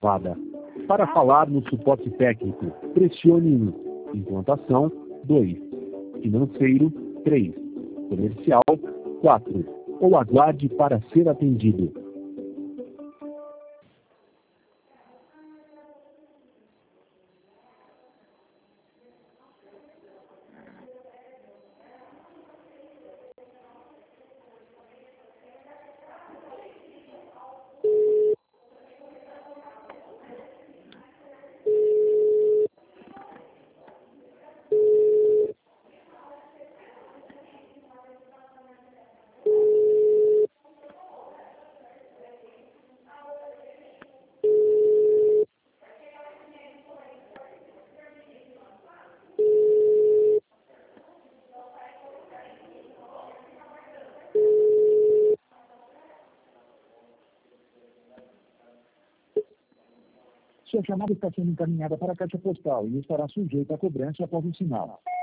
Para falar no suporte técnico, pressione 1. Implantação, 2. Financeiro, 3. Comercial, 4. Ou aguarde para ser atendido. Sua chamada está sendo encaminhada para a caixa postal e estará sujeita a cobrança após o sinal.